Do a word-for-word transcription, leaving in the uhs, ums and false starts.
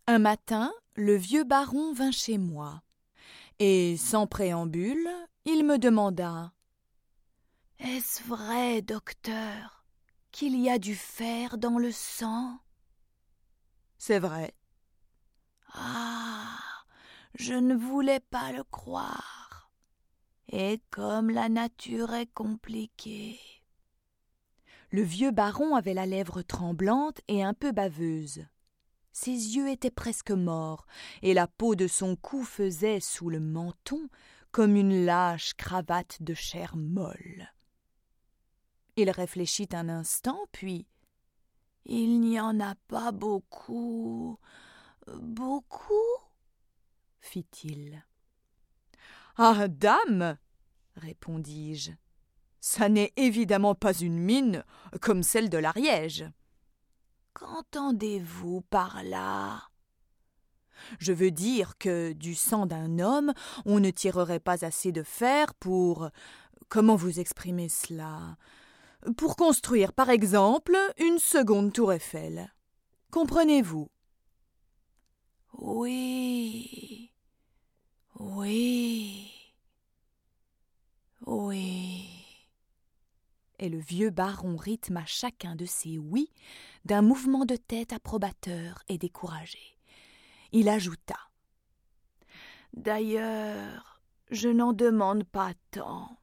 Un matin, le vieux baron vint chez moi, et sans préambule, il me demanda « Est-ce vrai, docteur, qu'il y a du fer dans le sang ?»« C'est vrai. »« Ah, je ne voulais pas le croire. Et comme la nature est compliquée. » Le vieux baron avait la lèvre tremblante et un peu baveuse. Ses yeux étaient presque morts, et la peau de son cou faisait, sous le menton, comme une lâche cravate de chair molle. Il réfléchit un instant, puis « Il n'y en a pas beaucoup, beaucoup ?» fit-il. « Ah, dame !» répondis-je, « ça n'est évidemment pas une mine comme celle de l'Ariège. » « Qu'entendez-vous par là ?»« Je veux dire que du sang d'un homme, on ne tirerait pas assez de fer pour… Comment vous exprimer cela ? Pour construire, par exemple, une seconde tour Eiffel. Comprenez-vous ? » ?»« Oui, oui, oui. » Et le vieux baron rythma chacun de ces « oui » d'un mouvement de tête approbateur et découragé. Il ajouta « D'ailleurs, je n'en demande pas tant.